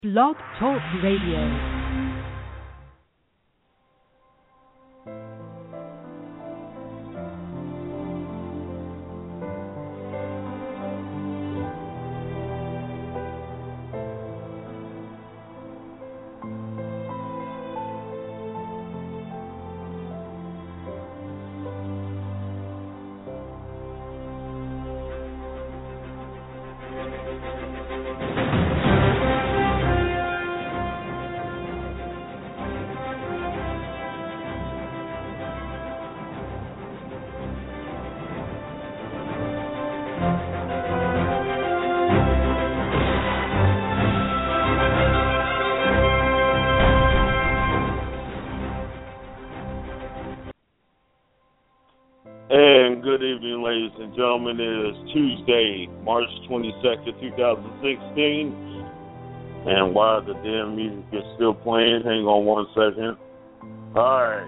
Blog Talk Radio. And good evening, ladies and gentlemen. It is Tuesday, March 22nd, 2016. And while the damn music is still playing, hang on one second. All right.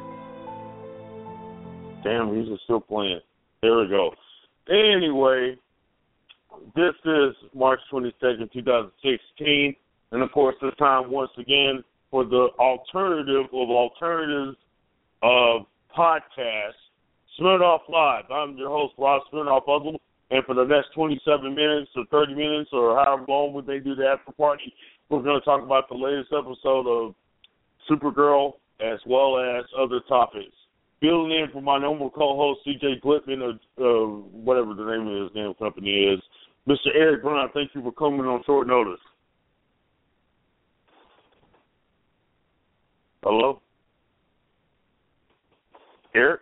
Damn music's still playing. There we go. Anyway, this is March 22nd, 2016. And, of course, it's time once again for the alternative of alternatives of podcasts. Smirnoff Live. I'm your host, Rob Smirnoff Puzzle, and for the next 27 minutes or 30 minutes or however long we may do the after party, we're going to talk about the latest episode of Supergirl as well as other topics. Filling in for my normal co-host, CJ Glitman, whatever the name of his damn company is, Mr. Eric Brown. Thank you for coming on short notice. Hello? Eric?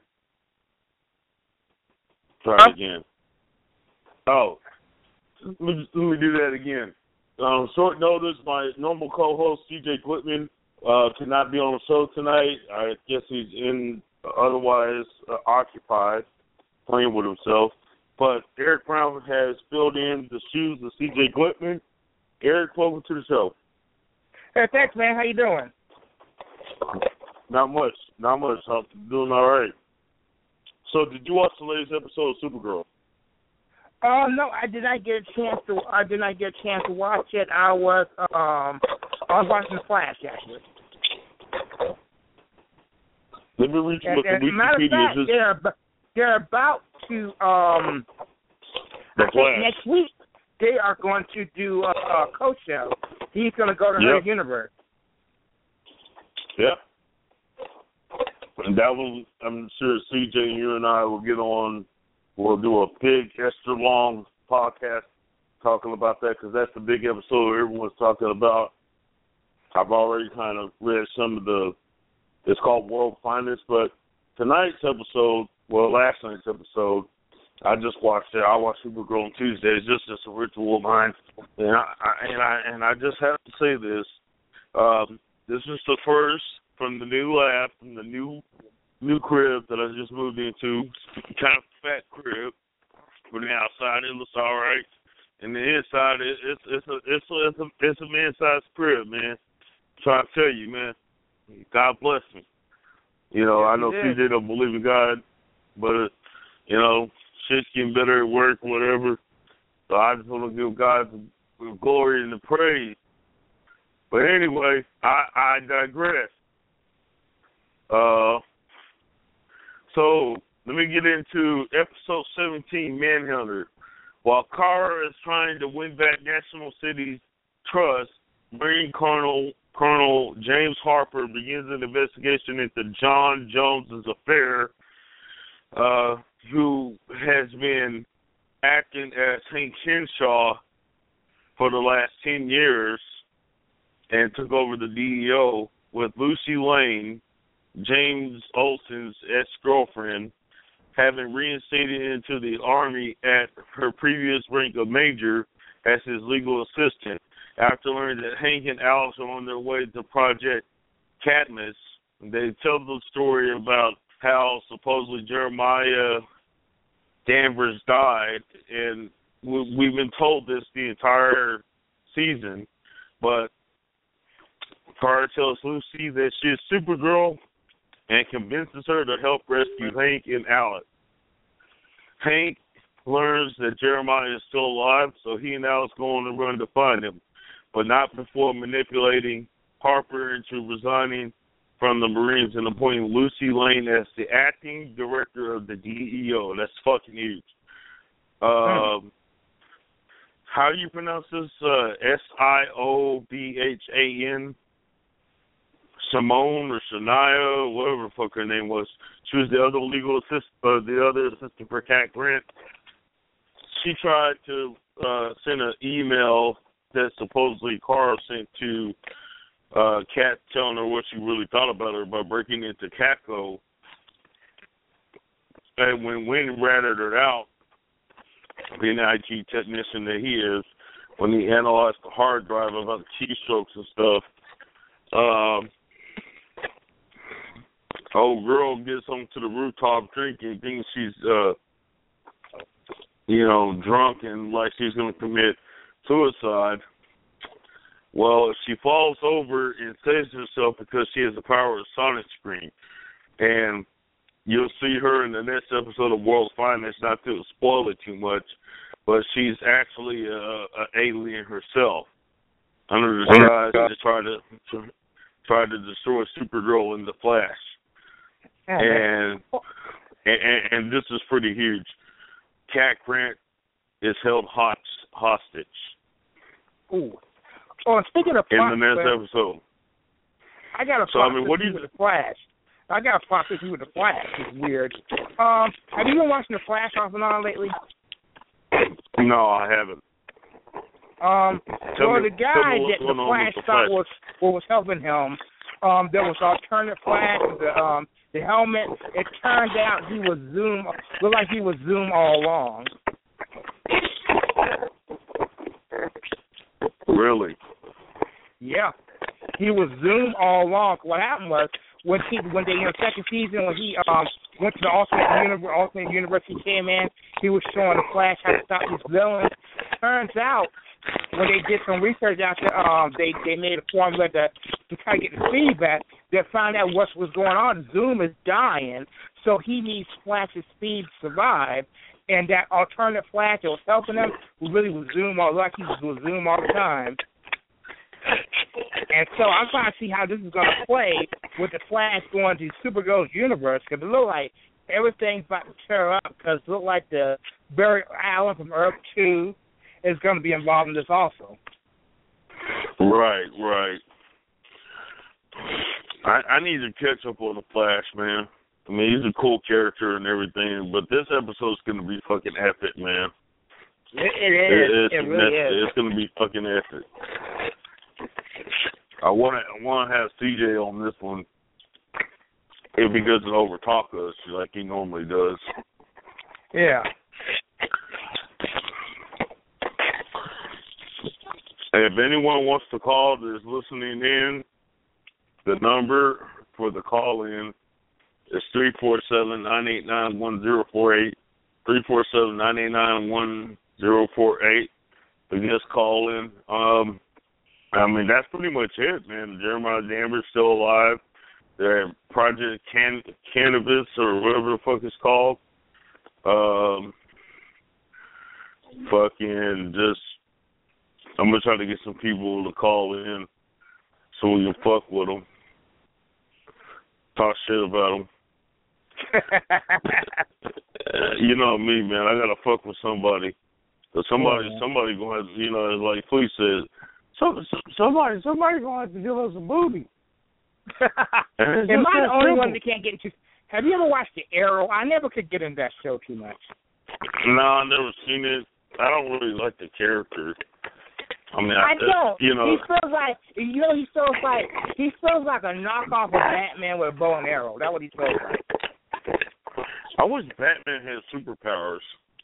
Try it again. Oh, let me do that again. Short notice, my normal co-host, CJ Glitman, cannot be on the show tonight. I guess he's otherwise occupied, playing with himself. But Eric Brown has filled in the shoes of CJ Glitman. Eric, welcome to the show. Hey, thanks, man. How you doing? Not much. I'm doing all right. So, did you watch the latest episode of Supergirl? No, I did not get a chance to. Watch it. I was watching The Flash, actually. Let me read you what the Wikipedia is. They're about to. The Flash. Next week they are going to do a coach show. He's going to go to her universe. Yep. And that was, I'm sure CJ and you and I will get on, we'll do a big, extra long podcast talking about that because that's the big episode everyone's talking about. I've already kind of read some of it's called World Finest, but tonight's episode, last night's episode, I just watched it. I watch Supergirl on Tuesdays, just as a ritual of mine. And I just have to say this. This is the first from the new lab, from the new crib that I just moved into, kind of fat crib. From the outside, it looks all right, and the inside, it's a man-sized crib, man. I'm trying to tell you, man. God bless me. You know, I know CJ don't believe in God, but you know, shit's getting better at work, whatever. So I just want to give God the glory and the praise. But anyway, I digress. So let me get into episode 17, Manhunter. While Kara is trying to win back National City's trust, Marine Colonel James Harper begins an investigation into John Jones's affair, who has been acting as Hank Henshaw for the last 10 years and took over the DEO with Lucy Lane, James Olsen's ex-girlfriend, having reinstated into the Army at her previous rank of major as his legal assistant. After learning that Hank and Alice are on their way to Project Cadmus, they tell the story about how supposedly Jeremiah Danvers died, and we've been told this the entire season, but Kara tells Lucy that she is Supergirl and convinces her to help rescue Hank and Alice. Hank learns that Jeremiah is still alive, so he and Alice go on a run to find him. but not before manipulating Harper into resigning from the Marines and appointing Lucy Lane as the acting director of the DEO. That's fucking huge. How do you pronounce this? Siobhan? Simone or Shania, whatever the fuck her name was. She was the other legal assistant, the other assistant for Cat Grant. She tried to send an email that supposedly Carl sent to Cat, telling her what she really thought about her by breaking into Catco. And when Wynn ratted her out, being the IT technician that he is, when he analyzed the hard drive about the keystrokes and stuff, old girl gets onto the rooftop drinking, thinks she's, drunk and like she's going to commit suicide. Well, she falls over and saves herself because she has the power of sonic screen. And you'll see her in the next episode of World's Finest, not to spoil it too much, but she's actually an alien herself. Under the disguise to try to destroy Supergirl in the Flash. And this is pretty huge. Cat Grant is held hostage. Ooh. Oh, and speaking of in the next episode. I got a with the Flash. I got a prophecy with the Flash. It's weird. Have you been watching the Flash off and on lately? No, I haven't. The guy that the Flash thought was helping him, there was alternate Flash, the helmet. It turned out he was Zoom. Looked like he was Zoom all along. Really? Yeah, he was Zoom all along. What happened was when they second season when he went to the alternate universe, he came in. He was showing the Flash how to stop these villains. Turns out when they did some research out there, they made a formula to try to get the feedback. They found out what was going on. Zoom is dying, so he needs Flash's speed to survive. And that alternate Flash that was helping him really was Zoom all the time. And so I'm trying to see how this is going to play with the Flash going to Supergirl's universe, because it looks like everything's about to tear up, because it looks like the Barry Allen from Earth 2 is going to be involved in this also. Right. I need to catch up on the Flash, man. I mean, he's a cool character and everything, but this episode's going to be fucking epic, man. It is. It really is. It's going to be fucking epic. I want to have CJ on this one if he doesn't overtalk us like he normally does. Yeah. If anyone wants to call that is listening in, the number for the call-in is 347-989-1048, 347-989-1048. So just call in. I mean, that's pretty much it, man. Jeremiah Danvers still alive. They're at Project Cannabis or whatever the fuck it's called. I'm going to try to get some people to call in so we can fuck with them. Talk shit about them. You know me, man. I got to fuck with somebody. So somebody going to, like Fleet said, somebody going to have to give us a booty. Am I the only one that can't get into? Have you ever watched The Arrow? I never could get into that show too much. No, I've never seen it. I don't really like the character. I mean, I don't. He feels like he feels like a knockoff of Batman with a bow and arrow. That's what he feels like. I wish Batman had superpowers.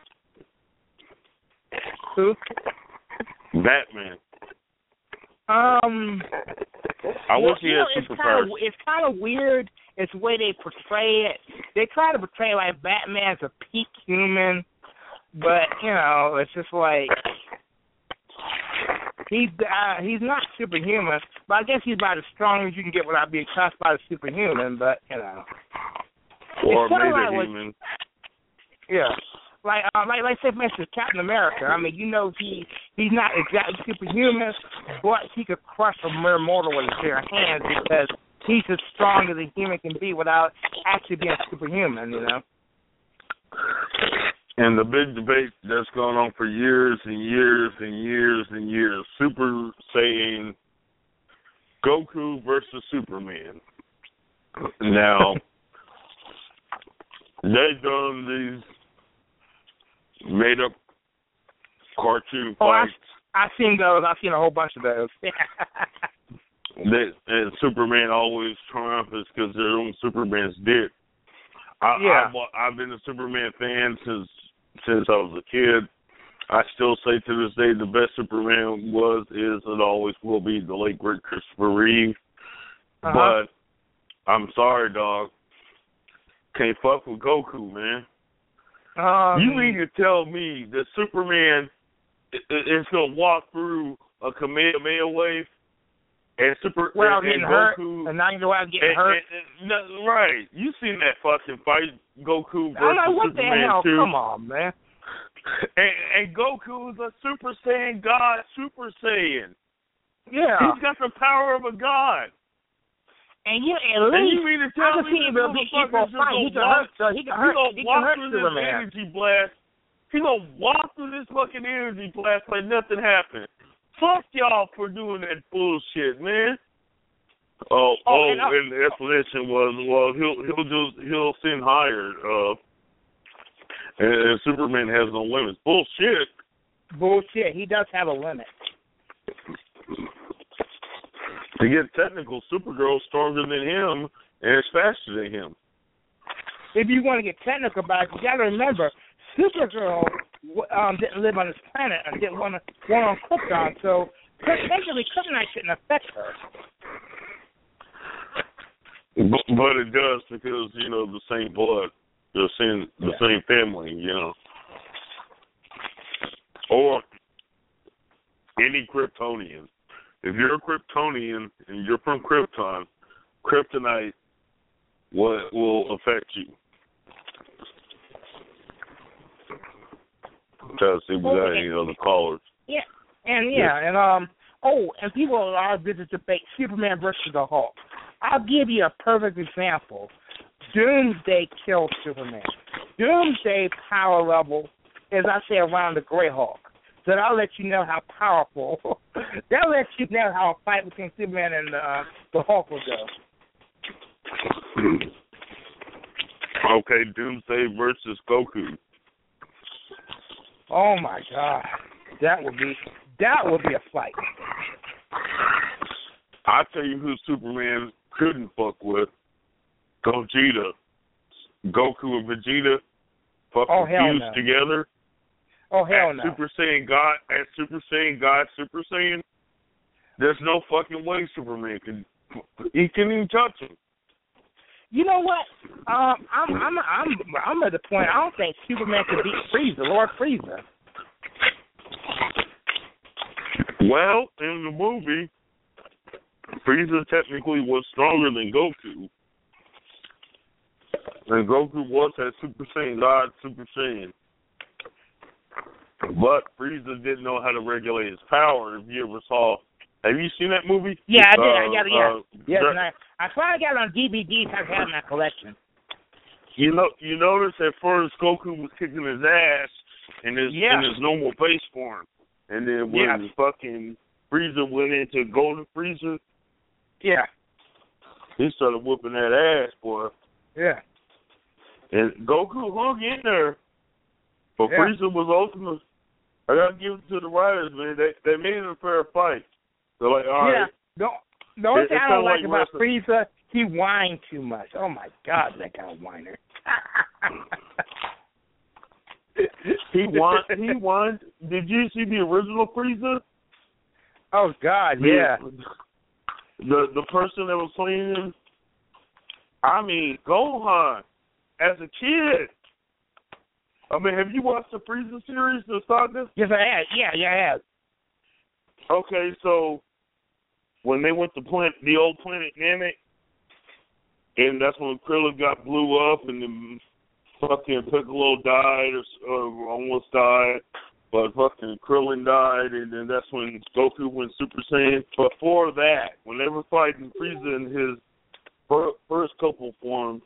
Who? Batman. I wish he had superpowers. It's kind of weird. It's the way they portray it. They try to portray like Batman's a peak human, but it's just like he's not superhuman. But I guess he's about as strong as you can get without being classified as superhuman. But or meta-human. Yeah. say for instance, Captain America. I mean, you know, he's not exactly superhuman, but he could crush a mere mortal with his bare hands because he's as strong as a human can be without actually being superhuman. You know. And the big debate that's gone on for years and years and years and years, Super Saiyan Goku versus Superman. Now, they've done these made-up cartoon fights. I've seen those. I've seen a whole bunch of those. And Superman always triumphs because they're on Superman's dick. I've been a Superman fan since I was a kid. I still say to this day the best Superman is, and always will be the late great Christopher Reeve. But I'm sorry, dog. Can't fuck with Goku, man. You mean to tell me that Superman is gonna walk through a Kamehameha wave and getting Goku, hurt, and now you know I'm getting hurt. Right? You seen that fucking fight, Goku versus I'm like, what Superman the hell? 2? Come on, man. And Goku is a Super Saiyan God, Super Saiyan. Yeah. He's got the power of a god. And at least you mean to tell me he can hurt Superman. Energy blast. He gonna walk through this fucking energy blast like nothing happened. Fuck y'all for doing that bullshit, man. And the explanation was, he'll send higher. And Superman has no limits. Bullshit. He does have a limit. To get technical, Supergirl's stronger than him and is faster than him. If you want to get technical about it, you got to remember, Supergirl didn't live on this planet and didn't want on Krypton, so technically Kryptonite shouldn't affect her. But it does because, you know, the same blood, the same family, you know. Or any Kryptonian. If you're a Kryptonian and you're from Krypton, Kryptonite will affect you. Try to see if we got any other callers. Yeah, and people are busy debate Superman versus the Hulk. I'll give you a perfect example. Doomsday killed Superman. Doomsday power level is, I say, around the Grey Hulk. So that'll let you know how powerful. That'll let you know how a fight between Superman and the Hulk will go. Okay, Doomsday versus Goku. Oh my God, that would be a fight. I'll tell you who Superman couldn't fuck with. Gogeta. Goku and Vegeta fucking fused together. Oh, hell no. Super Saiyan God, Super Saiyan, there's no fucking way Superman can even touch him. You know what? I'm at the point. I don't think Superman could beat Frieza, Lord Frieza. Well, in the movie, Frieza technically was stronger than Goku. And Goku was that Super Saiyan God, Super Saiyan. But Frieza didn't know how to regulate his power. If you ever saw, have you seen that movie? Yeah, I did. Yes, I finally got it on DVD. I have it in my collection. You notice at first Goku was kicking his ass in his normal base form, and then when fucking Frieza went into Golden Frieza, he started whooping that ass, boy. Yeah. And Goku hung in there, but Frieza was ultimate. I gotta give it to the writers, man. They made it a fair fight. They're like, all right. The only thing I don't like about Frieza, he whined too much. Oh my God, that guy whiner. He whined. Did you see the original Frieza? Oh God, yeah. The person that was playing him. I mean, Gohan, as a kid. I mean, have you watched the Frieza series, the saga? Yes, I have. Yeah, I have. Okay, so when they went to the old planet Namek, and that's when Krillin got blew up, and then fucking Piccolo died or almost died, but fucking Krillin died, and then that's when Goku went Super Saiyan. Before that, when they were fighting Frieza in his first couple forms,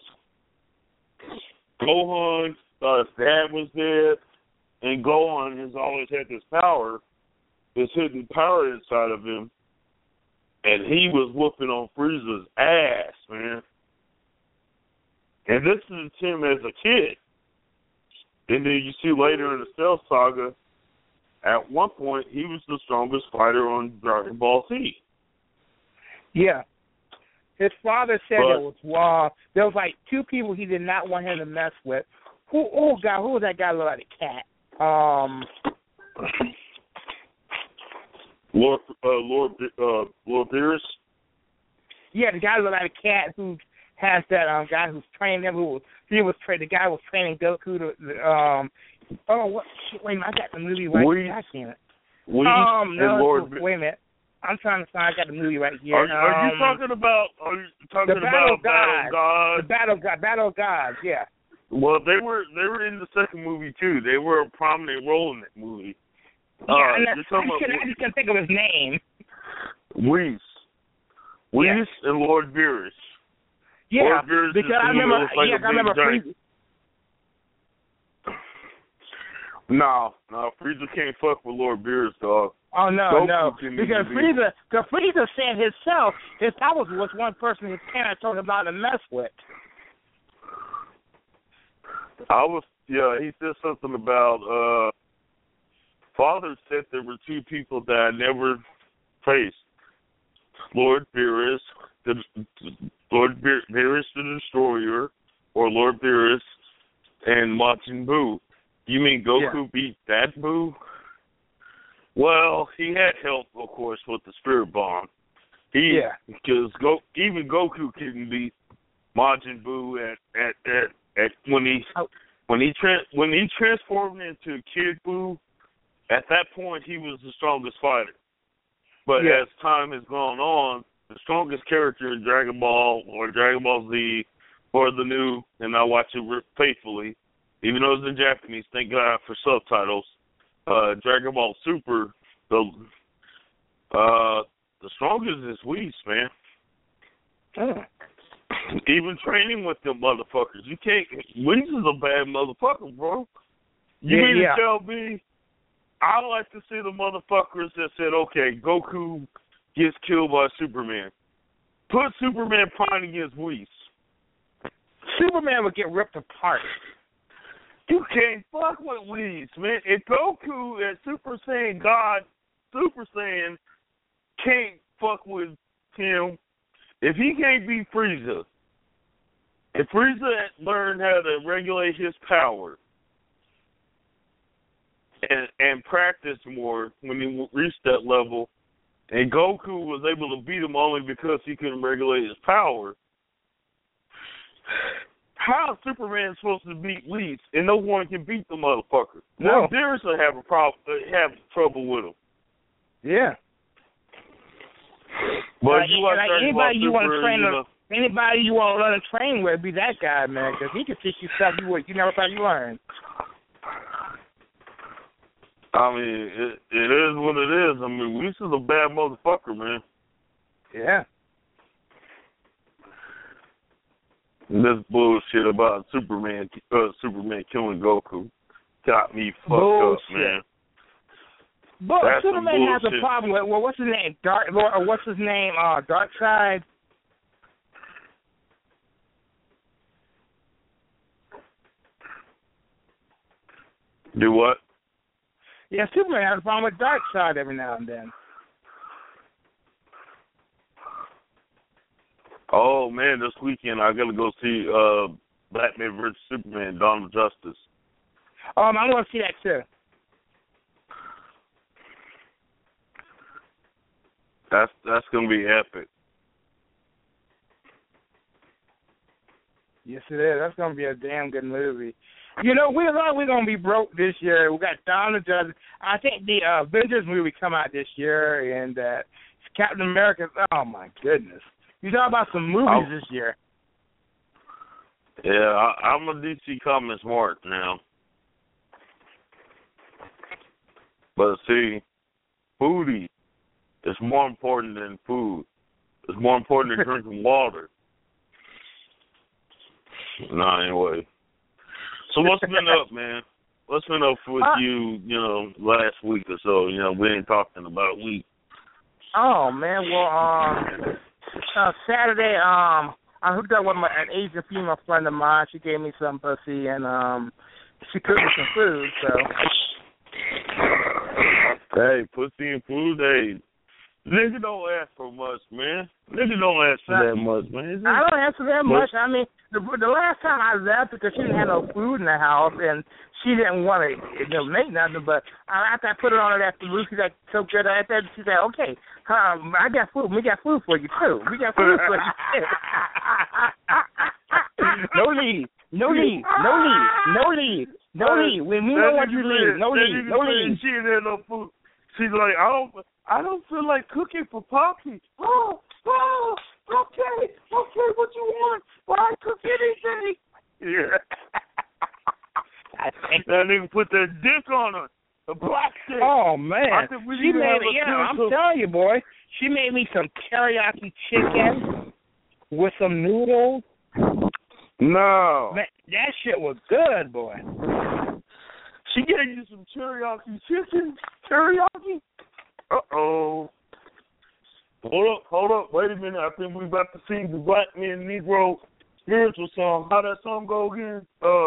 Gohan, his dad was dead, and Gohan has always had this power, this hidden power inside of him, and he was whooping on Frieza's ass, man. And this is him as a kid. And then you see later in the Cell Saga, at one point, he was the strongest fighter on Dragon Ball Z. Yeah. His father said there was like two people he did not want him to mess with. Who was that guy look like a cat? Lord Beerus? Yeah, the guy looked like a cat who has that guy who's training him. The guy was training Goku to. Wait a minute, I got the movie right here. I can't. Wait a minute. I'm trying to find. I got the movie right here. Are you talking about? The Battle of God? The Battle of Gods. Yeah. Well, they were in the second movie too. They were a prominent role in that movie. Yeah, I just can't think of his name. Whis and Lord Beerus. Yeah, Lord Beerus because I remember Frieza. No, Frieza can't fuck with Lord Beerus, dog. Oh no, because Frieza said himself, that was one person his parents told him not to mess with. He said something about father said there were two people that I never faced. Lord Beerus, the Destroyer, or Lord Beerus and Majin Buu. You mean Goku beat that Buu? Well, he had help, of course, with the Spirit Bomb. Because even Goku couldn't beat Majin Buu at when he transformed into Kid Buu. At that point, he was the strongest fighter. But as time has gone on, the strongest character in Dragon Ball or Dragon Ball Z or the new, and I watch it faithfully, even though it's in Japanese, thank God for subtitles, Dragon Ball Super, the strongest is Whis, man. Even training with them motherfuckers. You can't, Whis is a bad motherfucker, bro. You mean to tell me, I like to see the motherfuckers that said, okay, Goku gets killed by Superman. Put Superman Prime against Whis. Superman would get ripped apart. You can't fuck with Whis, man. If Goku at Super Saiyan God, Super Saiyan, can't fuck with him, if he can't beat Frieza, if Frieza learned how to regulate his power and practice more when he reached that level, and Goku was able to beat him only because he couldn't regulate his power, how is Superman supposed to beat Whis and no one can beat the motherfucker? No. Beerus will have trouble with him. Yeah. But anybody you want to learn to train with, be that guy, man, because he can teach you stuff you never thought you learned. I mean, it is what it is. I mean, Whis is a bad motherfucker, man. Yeah. This bullshit about Superman killing Goku got me fucked up, man. But Superman has a problem with, what's his name? Darkseid? Do what? Yeah, Superman has a problem with Darkseid every now and then. Oh, man, this weekend I got to go see Batman vs. Superman, Dawn of Justice. I'm going to see that, too. That's going to be epic. Yes, it is. That's going to be a damn good movie. You know, we thought we were going to be broke this year. We got Dawn of Justice. I think the Avengers movie come out this year, and Captain America. Oh, my goodness. You talk about some movies this year. Yeah, I'm a DC Comics Mart now. But see, foodie is more important than food. It's more important than drinking water. Nah, anyway. So what's been up, man? What's been up with you, last week or so? We ain't talking about a week. Oh, man, well, Saturday, I hooked up with an Asian female friend of mine. She gave me some pussy, and she cooked me some food, so. Hey, pussy and food, hey. Nigga don't ask for much, man. Nigga don't ask for that much, man. I don't ask for that much. I mean, the last time I left because she didn't have no food in the house and she didn't want to make nothing. But after I put it on her that food, she's like so good. She said, "Okay, I got food. We got food for you too. We got food for you too." No leave. When we don't want you to leave, no leave. She didn't have no food. She's like, I don't feel like cooking for Poppy. Oh, okay, what you want? Well, I cook anything. Yeah. That nigga put that dick on her, the black dick. Oh, man. She made me, I'm telling you, boy, she made me some teriyaki chicken with some noodles. No. Man, that shit was good, boy. She gave you some teriyaki chicken? Teriyaki? Uh-oh. Hold up. Wait a minute. I think we about to sing the Black Men Negro spiritual song. How that song go again?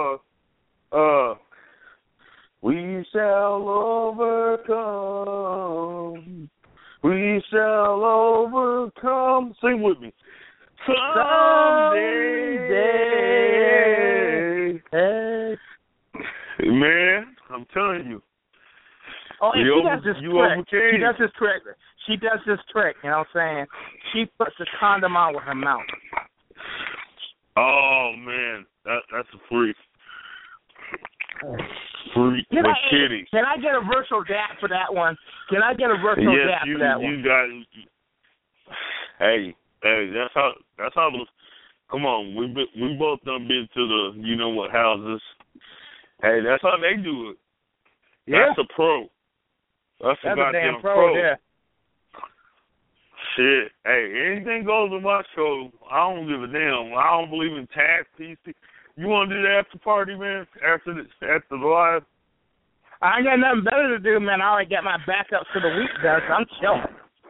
We shall overcome. We shall overcome. Sing with me. Someday. Hey. Man, I'm telling you. Oh, and she does this trick. She does this trick, you know what I'm saying? She puts the condom on with her mouth. Oh, man. That's a freak. Freak with titties. Can I get a virtual dap for that one? Can I get a virtual dap for that one? You got it. Hey, that's how those, come on, we both done been to the, you know what, houses. Hey, that's how they do it. Yeah. That's a pro. That's a goddamn pro. Yeah. Shit. Hey, anything goes in my show. I don't give a damn. I don't believe in tag PC. You want to do the after party, man? After the live? I ain't got nothing better to do, man. I already got my backup for the week done, so I'm chilling.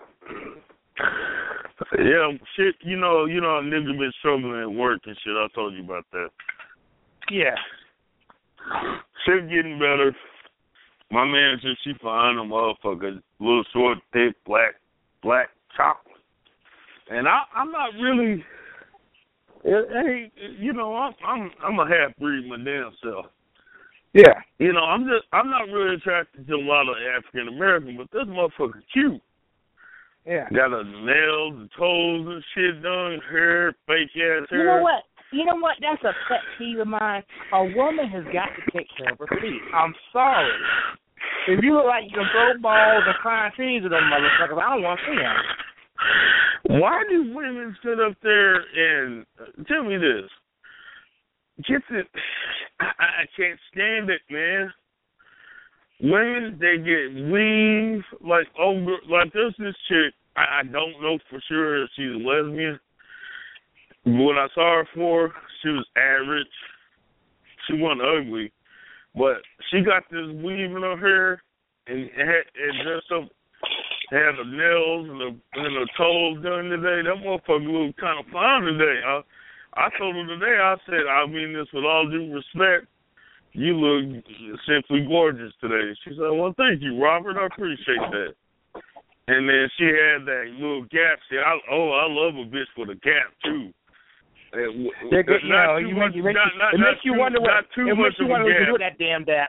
Yeah, shit. You know, niggas been struggling at work and shit. I told you about that. Yeah. Shit getting better. My manager, she fine, a motherfucker. Little short, thick, black chocolate. And I'm not really. Hey, I'm a half breed my damn self. Yeah. I'm not really attracted to a lot of African American, but this motherfucker cute. Yeah. Got the nails, the toes and shit done, hair, fake ass hair. You know what? That's a pet peeve of mine. A woman has got to take care of her feet. I'm sorry. If you look like you can throw balls and climb trees with them motherfuckers, I don't want to see them. Why do women sit up there and tell me this? I can't stand it, man. Women, they get weave like there's this chick. I don't know for sure if she's a lesbian. When I saw her for, she was average. She wasn't ugly, but she got this weave in her hair and dressed up. Had the nails and the toes done today. That motherfucker looked kind of fine today. I told her today, I said, I mean this with all due respect, you look simply gorgeous today. She said, well, thank you, Robert. I appreciate that. And then she had that little gap. See, I love a bitch with a gap, too. It makes you wonder what to do that damn dap.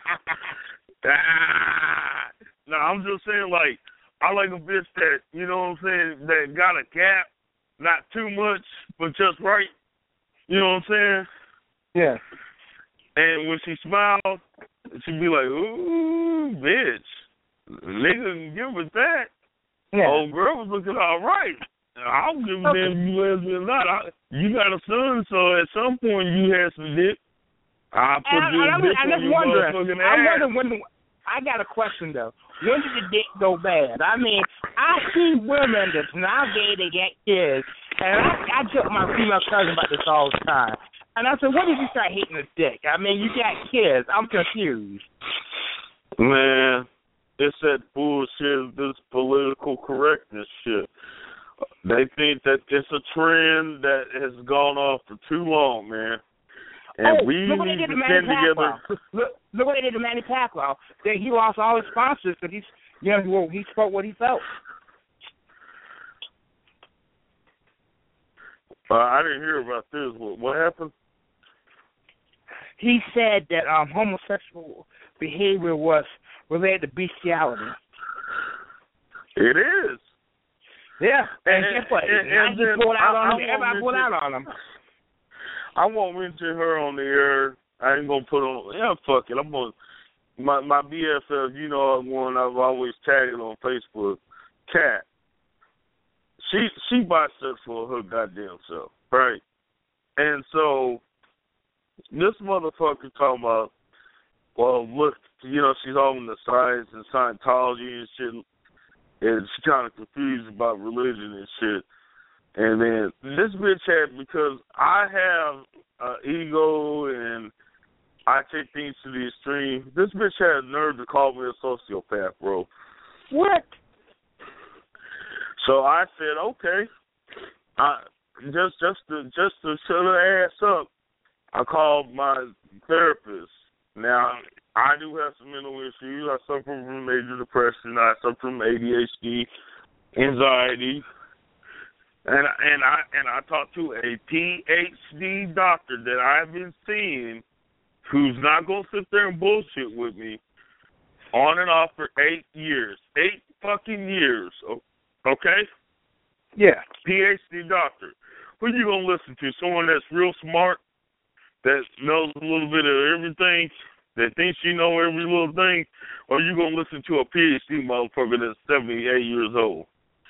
No, I'm just saying, like, I like a bitch that, you know what I'm saying, that got a gap, not too much, but just right. You know what I'm saying? Yeah. And when she smiles, she be like, ooh, bitch. Nigga can give us that. Yeah. Old girl was looking all right. I don't give a damn if you lesbian or not. You got a son, so at some point you had some dick. I put this dick on your motherfucking ass. I'm wondering when. I got a question though. When did the dick go bad? I mean, I see women that's not gay, they get kids, and I joke my female cousin about this all the time. And I said, when did you start hating the dick? I mean, you got kids. I'm confused. Man, it's that bullshit, this political correctness shit. They think that it's a trend that has gone off for too long, man. And we look what they did to Manny Pacquiao. Look what they did to Manny Pacquiao. He lost all his sponsors because he spoke what he felt. I didn't hear about this. What happened? He said that homosexual behavior was related to bestiality. It is. Yeah, and guess what? Everybody pulled out on him. I won't mention her on the air. I ain't gonna put on. Yeah, fuck it. I'm gonna my BFF. You know, one I've always tagged on Facebook. Cat. She bisexual her goddamn self, right? And so this motherfucker talking about, well, look, you know, she's all in the science and Scientology and shit, and she's kind of confused about religion and shit. And then this bitch had, because I have an ego and I take things to the extreme, this bitch had a nerve to call me a sociopath, bro. What? So I said, okay. Just to shut her ass up, I called my therapist. Now, I do have some mental issues. I suffer from major depression. I suffer from ADHD, anxiety. And I talked to a PhD doctor that I've been seeing who's not going to sit there and bullshit with me on and off for 8 years. 8 fucking years, okay? Yeah. PhD doctor. Who you going to listen to? Someone that's real smart, that knows a little bit of everything, that thinks you know every little thing, or you going to listen to a PhD motherfucker that's 78 years old?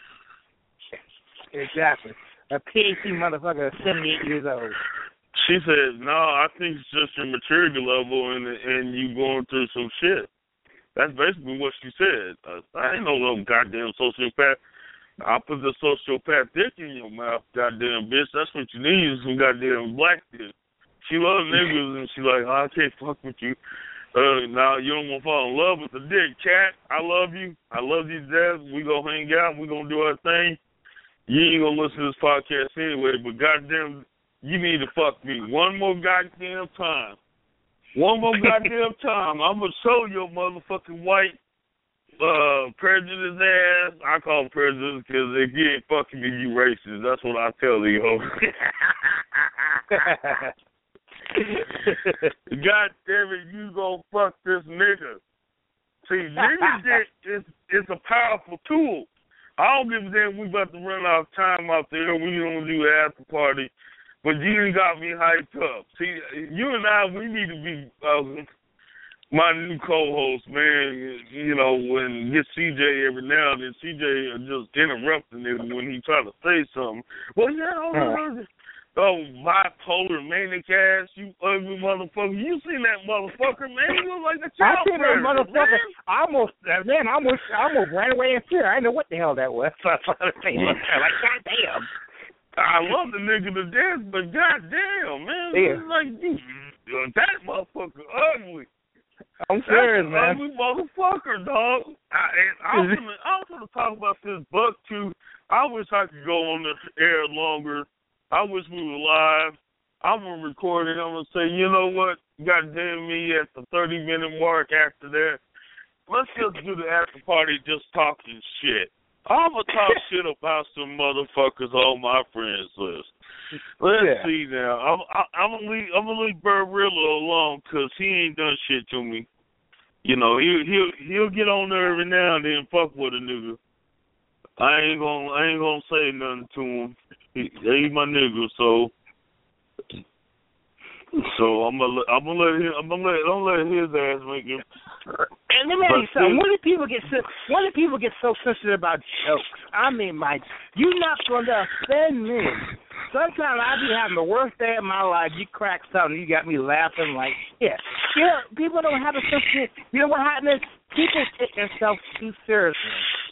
Exactly. A PhD motherfucker is 78 years old. She said, no, I think it's just your maturity level and you going through some shit. That's basically what she said. I ain't no little goddamn sociopath. I'll put the sociopath dick in your mouth, goddamn bitch. That's what you need is some goddamn black dick. She loves niggas and she like, oh, I can't fuck with you. Now you don't want to fall in love with the dick. Cat, I love you. I love you to death. We gonna hang out. We gonna do our thing. You ain't gonna listen to this podcast anyway, but goddamn, you need to fuck me one more goddamn time. One more goddamn time. I'm gonna show your motherfucking white prejudice ass. I call him prejudice because if you ain't fucking me, you racist. That's what I tell you, ho. God damn it, you gonna fuck this nigga. See, nigga dick is a powerful tool. I don't give a damn we about to run out of time out there. We don't do after party. But you done got me hyped up. See, you and I, we need to be my new co-host, man. You know, when get CJ every now and then. CJ just interrupting him when he try to say something. Well, yeah, bipolar manic ass, you ugly motherfucker. You seen that motherfucker, man? He look like a child. I seen that motherfucker. I almost ran away in fear. I didn't know what the hell that was. Like, goddamn. I love the nigga to death, but goddamn, man. Yeah. Like, that motherfucker ugly. I'm serious, man. Ugly motherfucker, dog. I was going to talk about this buck, too. I wish I could go on the air longer. I wish we were live. I'm going to record it. I'm going to say, you know what? Goddamn me at the 30-minute mark after that. Let's just do the after party just talking shit. I'm going to talk shit about some motherfuckers on my friends list. Let's see now. I'm going to leave Barbarella alone because he ain't done shit to me. You know, he'll get on there every now and then fuck with a nigga. I ain't gonna say nothing to him. He's my nigga, so So I'm gonna let his ass make it. And let me tell you something. When do people get so sensitive about jokes? I mean, you're not gonna offend me. Sometimes I be having the worst day of my life. You crack something, you got me laughing like shit. You know, people don't have a sense of, you know what happens? People take themselves too seriously.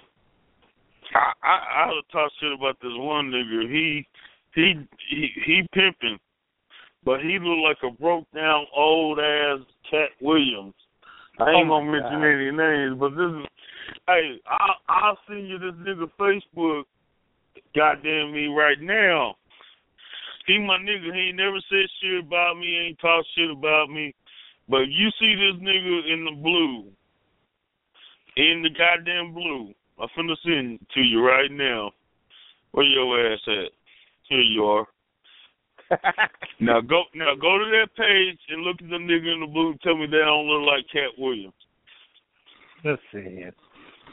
I would talk shit about this one nigga. He pimping, but he look like a broke down old ass Cat Williams. I ain't gonna mention any names, but this is. Hey, I'll send you this nigga Facebook. Goddamn me right now. He my nigga. He ain't never said shit about me. Ain't talked shit about me. But you see this nigga in the blue, in the goddamn blue. I'm finna send it to you right now. Where your ass at? Here you are. Now go to that page and look at the nigga in the blue. And tell me they don't look like Cat Williams. Let's see it.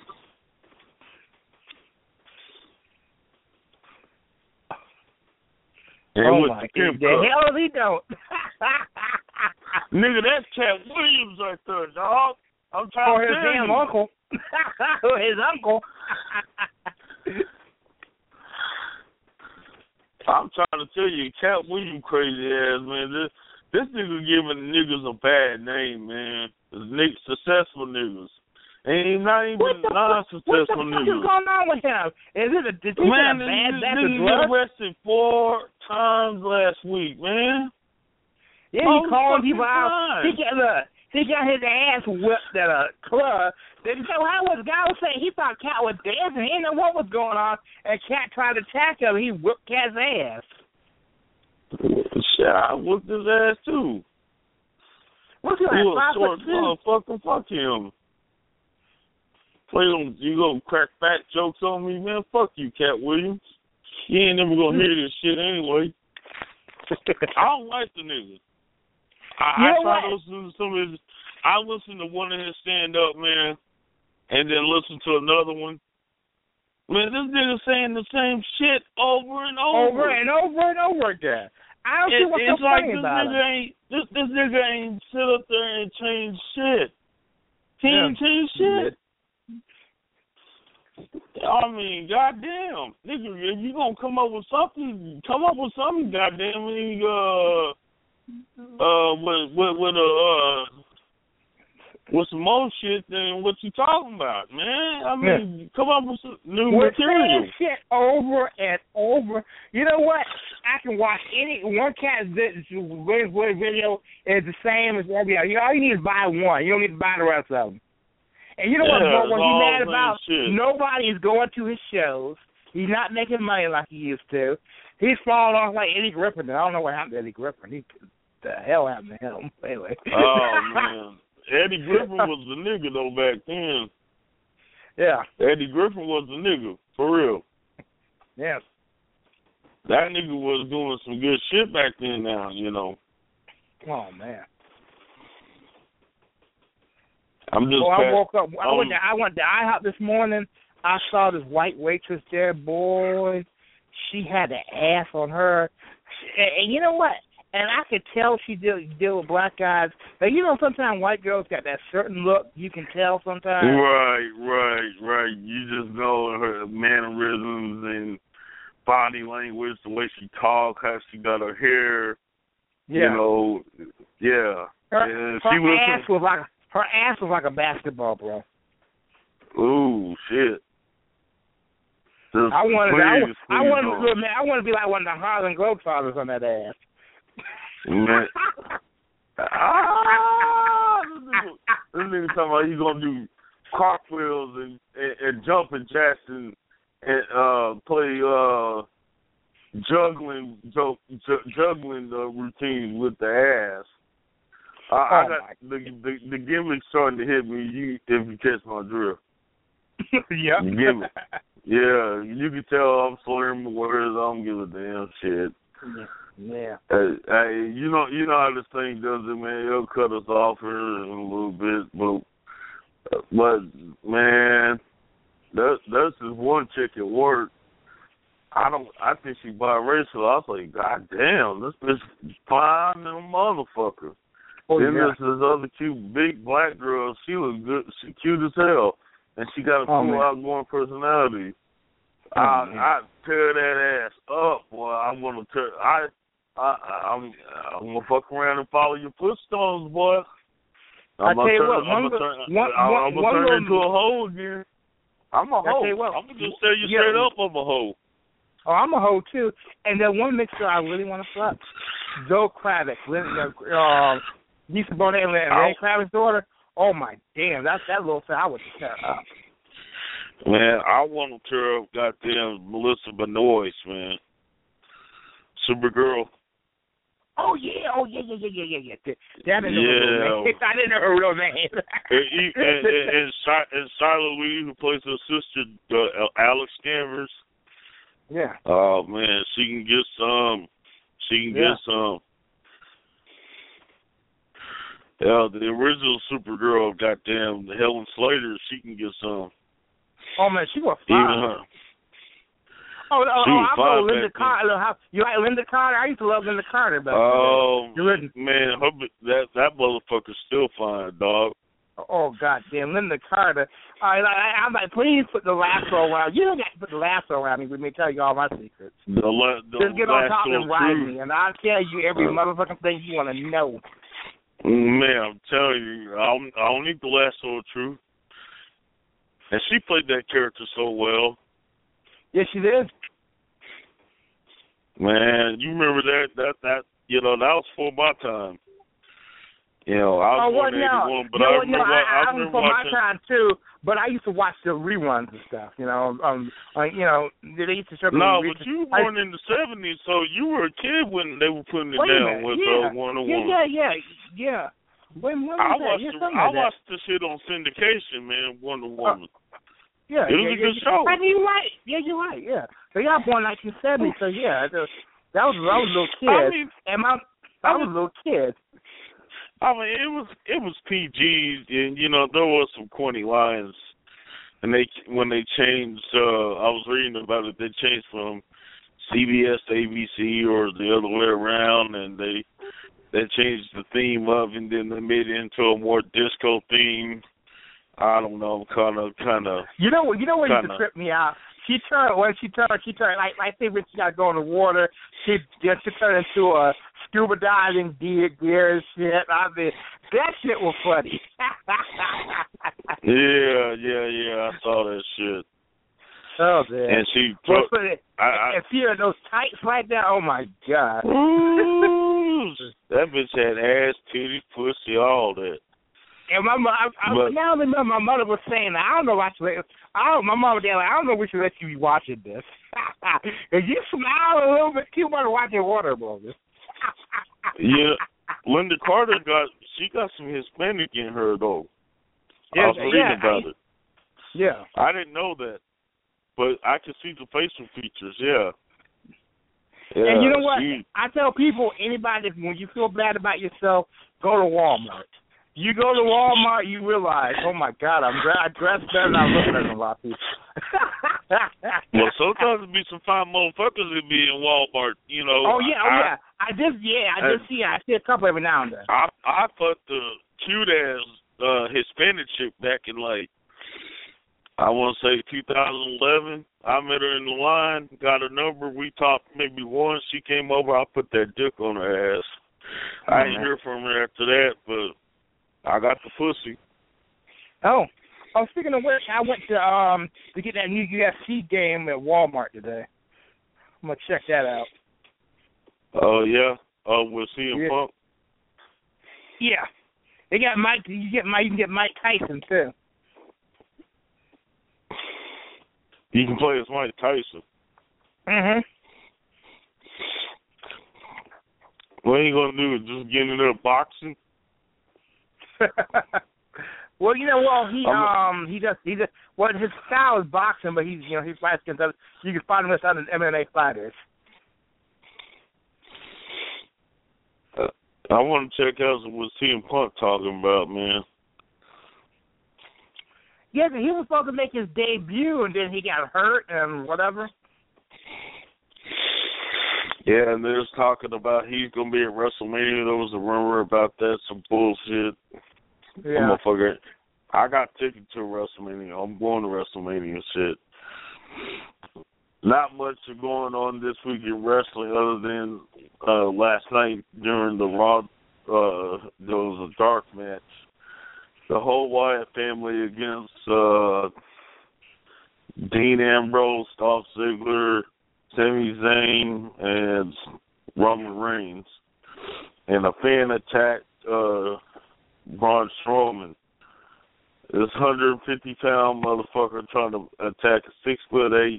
Oh my God! The hell he don't. Nigga, that's Cat Williams right there, dog. I'm trying to tell you. His damn uncle. His uncle. I'm trying to tell you, Cat Williams crazy ass, man. This nigga giving niggas a bad name, man. Successful niggas. Ain't not even non-successful niggas. What the fuck is going on with him? Is it a bad nigga got arrested 4 times last week, man. Yeah, he calling people out. He got his ass whipped at a club. How was the guy was saying he thought Cat was dancing. He didn't know what was going on, and Cat tried to attack him. He whipped Cat's ass. Shit, I whooped his ass too. What's he like? 5'2"? Fuck him. You gonna crack fat jokes on me, man? Fuck you, Cat Williams. You ain't never gonna hear this shit anyway. I don't like the nigga. I try to listen to some of his. I listen to one of his stand up, man, and then listen to another one. Man, this nigga saying the same shit over and over. Over again. I don't see what's so funny about it. This nigga ain't sit up there and change shit. He ain't change shit. I mean, goddamn, nigga, if you gonna come up with something, goddamn. With some more shit than what you talking about, man. I mean, come up with some new material. Shit over and over. You know what? I can watch one Cat's video is the same as every other. All you need is buy one. You don't need to buy the rest of them. And you know what he's mad about? Shit. Nobody is going to his shows. He's not making money like he used to. He's falling off like Eddie Griffin. I don't know what happened to Eddie Griffin. The hell happened to him? Anyway. Oh, man. Eddie Griffin was the nigga, though, back then. Yeah. Eddie Griffin was the nigga, for real. Yeah. That nigga was doing some good shit back then now, you know. Oh, man. I'm just. I woke up. I went to IHOP this morning. I saw this white waitress there. Boy, she had an ass on her. And you know what? And I could tell she deal with black guys. But you know, sometimes white girls got that certain look. You can tell sometimes. Right. You just know her mannerisms and body language, the way she talks, how she got her hair. Yeah. You know. Yeah. Her ass was like a basketball, bro. Ooh, shit. I want to be like one of the Harlem Globetrotters on that ass. Man. This nigga talking about he's gonna do cartwheels and jumping jacks and play juggling routines with the ass. I got the gimmick starting to hit me. If you catch my drift. Yeah. The gimmick. Yeah, you can tell I'm slurring my words. I don't give a damn shit. Yeah. Hey, you know how this thing does it, man. It'll cut us off here in a little bit, but man, that's just one chick at work. I think she biracial. I was like, God damn, this bitch fine than a motherfucker. Oh, then yeah. there's this other cute big black girl. She was good. She cute as hell, and she got a cool outgoing personality. I tear that ass up, boy. I'm gonna fuck around and follow your footstones, boy. I'm gonna turn into a hoe again. I'm a hoe. I'm gonna just tell you straight up, I'm a hoe. Oh, I'm a hoe too. And then one mixer I really want to fuck, Zoe Kravitz, Lisa Bonet and Lenny Kravitz's daughter. Oh my damn, that little thing I would tear up. Man, I want to tear up goddamn Melissa Benoist, man. Supergirl. Oh yeah. That is her real name. I didn't know her real name. and Shyla Lee, who plays her sister, Alex Danvers. Yeah. Oh man, she can get some. Get some. Yeah, the original Supergirl, goddamn Helen Slater, she can get some. Oh man, she was fine. Even her. I know Linda Carter. You like Linda Carter? I used to love Linda Carter back then. Man, that motherfucker's still fine, dog. Oh, goddamn, Linda Carter. I'm like, please put the lasso around. You don't got to put the lasso around me. Let me tell you all my secrets. Just get on top and ride me, and I'll tell you every motherfucking thing you want to know. Man, I'm telling you, I don't need the lasso of truth. And she played that character so well. Yes, she did. Man, you remember that that was for my time. I was born in 81, but I remember for watching. my time too. But I used to watch the reruns and stuff. They used to show me. No, but you were born in the '70s, so you were a kid when they were putting it down with Wonder Woman. Yeah. When I watched the shit on syndication, man. Wonder Woman. Yeah, it was a good show. And you're right. Yeah, you're right. Yeah. So y'all born 1970. So yeah, I was a little kid. I was a little kid. I mean, it was PG, and there was some corny lines, and when they changed, I was reading about it. They changed from CBS to ABC or the other way around, and they changed the theme up, and then they made it into a more disco theme. I don't know, kind of. You know what used to trip me out? She turned like say when she got to go in the water, she turned into a scuba diving gear and shit. I mean, that shit was funny. Yeah, I saw that shit. Oh man. And she and she had those tights like that. Oh my god. Ooh, that bitch had ass, titty, pussy, all that. And my mom, I now remember my mother was saying, I don't know why she my mom was like, I don't know we should let you be watching this. If you smile a little bit too much watching water movies. Yeah, Linda Carter got some Hispanic in her though. I was reading about it. Yeah. I didn't know that, but I could see the facial features. Yeah. And you know what? I tell people, anybody, when you feel bad about yourself, go to Walmart. You go to Walmart, you realize, oh my God, I dress better than I look better than a lot of people. Well, sometimes there be some fine motherfuckers that be in Walmart, Oh yeah. I see a couple every now and then. I fucked the cute ass Hispanic chick back in I want to say 2011. I met her in the line, got her number. We talked maybe once. She came over. I put that dick on her ass. I didn't hear from her after that, but I got the pussy. Oh, speaking of which, I went to get that new UFC game at Walmart today. I'm gonna check that out. Oh yeah. We'll see him Punk. Yeah, they got Mike. You can get Mike Tyson too. You can play as Mike Tyson. Mhm. What are you gonna do? Just get in there boxing? Well, he does. Well, his style is boxing, but he fights against other. You can find him with other MMA fighters. I want to check out what CM Punk talking about, man. Yeah, he was supposed to make his debut, and then he got hurt and whatever. Yeah, and there's talking about he's going to be at WrestleMania. There was a rumor about that, some bullshit. Yeah. Motherfucker, I got tickets to WrestleMania. I'm going to WrestleMania shit. Not much going on this week in wrestling other than last night during the Raw, there was a dark match. The whole Wyatt family against Dean Ambrose, Dolph Ziggler, Sami Zayn, and Roman Reigns. And a fan attacked Braun Strowman. This 150-pound motherfucker trying to attack a 6'8",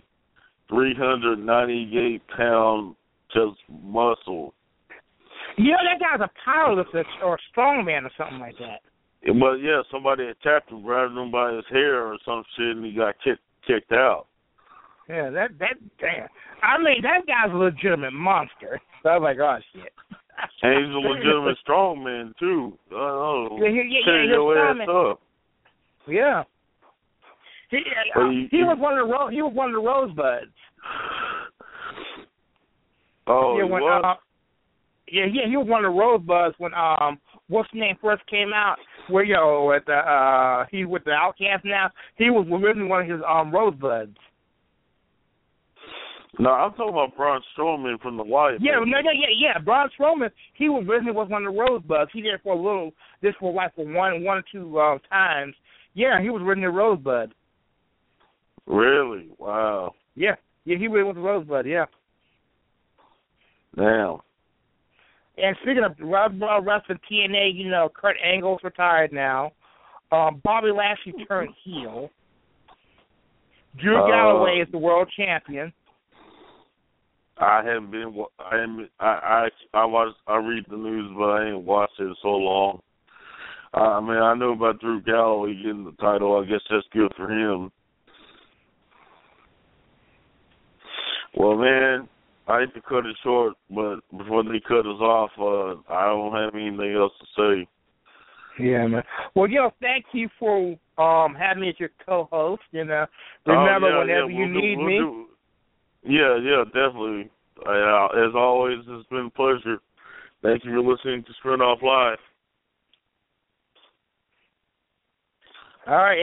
398-pound just muscle. Yeah, that guy's a powerlifter or a strongman or something like that. But yeah, somebody attacked him, grabbed him by his hair or some shit, and he got kicked out. Yeah, that damn. I mean, that guy's a legitimate monster. So I was like, oh shit. And he's a legitimate strongman too. Oh, yeah, tear your ass up. Yeah. He was one of the Rosebuds. Oh, yeah, he when, was? he was one of the Rosebuds when what's his name first came out. Where with the he's with the Outcast now. He was originally one of his Rosebuds. No, I'm talking about Braun Strowman from the Wyatt. Yeah. Braun Strowman. He was originally was one of the Rosebuds. He did it for a little. This for like for one or two times. Yeah, he was originally a Rosebud. Really? Wow. Yeah, he really was a Rosebud. Yeah. Damn. And speaking of wrestling TNA, Kurt Angle's retired now. Bobby Lashley turned heel. Drew Galloway is the world champion. I haven't been. I read the news, but I ain't watched it in so long. I mean, I know about Drew Galloway getting the title. I guess that's good for him. Well, man, I hate to cut it short, but before they cut us off, I don't have anything else to say. Yeah, man. Well, thank you for having me as your co-host, and remember whenever you need me. Yeah, definitely. As always, it's been a pleasure. Thank you for listening to Sprint Off Live. All right,